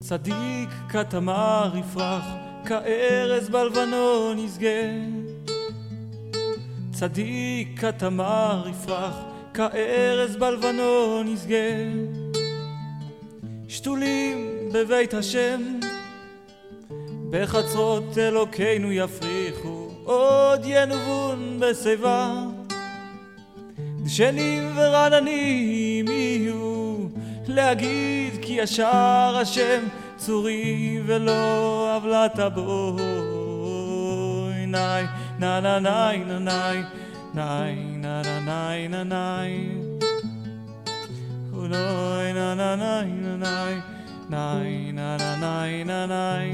צדיק כתמר יפרח, כארז בלבנון יסגה. צדיק כתמר יפרח, כארז בלבנון יסגה. שתולים בבית השם, בחצרות אלוקינו יפריחו, עוד ינובון בשיבה. דשנים ורעננים יהיו, להגיד כי ישר השם, צורי ולא עוולת בוי. נאי נא נא נאי נא נאי נאי נא נא נאי נא נאי נאי נא נא נאי נא נאי נאי נא נא נאי נא נאי.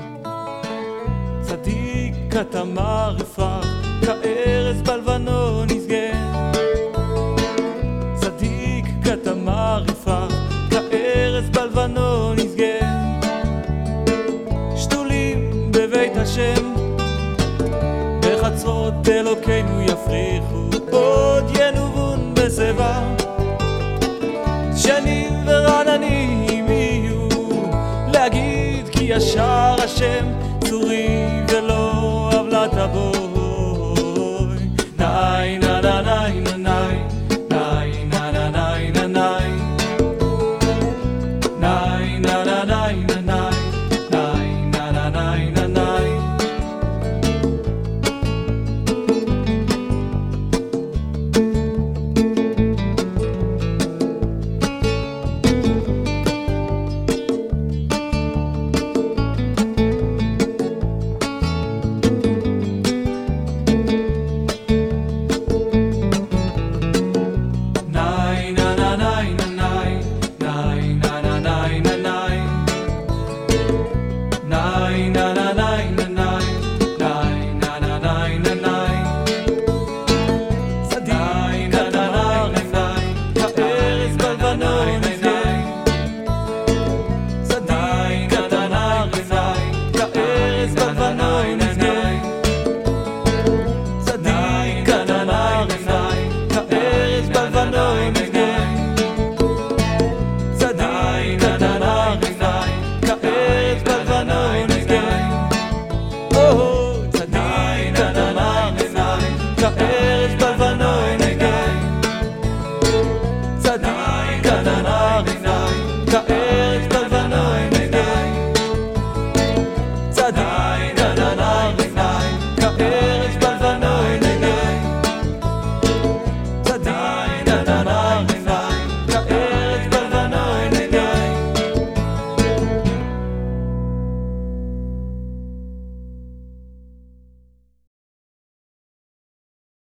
צדיק כתמר יפרח, כארז בלבנון יסגה. צדיק כתמר יפרח, כארז בלבנון יסגה. שתולים בבית השם, בחצרות אלוקינו יפריחו, עוד ינובון בשיבה. דשנים ורעננים יהיו, להגיד כי ישר השם,